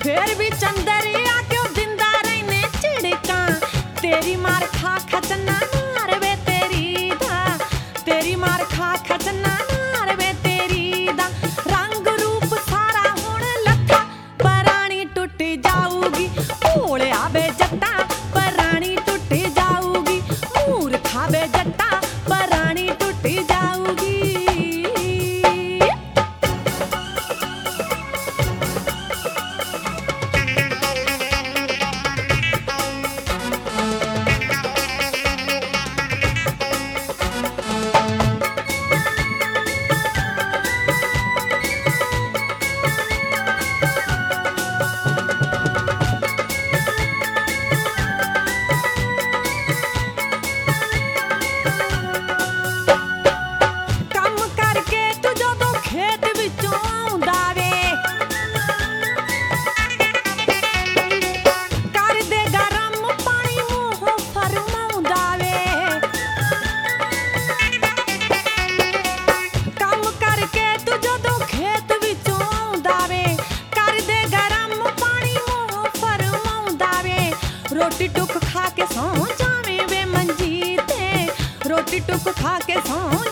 ਫੇਰ ਵੀ ਚੰਦਰਿਆ ਕਿਉਂ ਦਿੰਦਾ ਰਹਿਨੇ ਝਿੜਕਾਂ ਤੇਰੀ ਮਾਰ ਖਾ ਖਚਨਾ ਨਾਰ ਵੇ ਤੇਰੀ ਦਾ ਤੇਰੀ ਮਾਰ ਖਾ ਖਚਨਾ ਨਾਰ ਵੇ ਤੇਰੀ ਦਾ ਰੰਗ ਰੂਪ ਸਾਰਾ ਹੁਣ ਲੱਥਾ ਪਰਾਣੀ ਟੁੱਟ ਜਾਊਗੀ ਭੋਲਿਆ ਵੇ ਜੱਟਾ ਪਰਾਣੀ ਟੁੱਟ ਜਾਊਗੀ ਮੂਰਖਾ ਵੇ ਜੱਟਾ ਪਰਾਣੀ ਟੁੱਟ ਜਾਊਗੀ रोटी टुक खा के सौ जावे वे मंजी ते रोटी टुक खा के सौ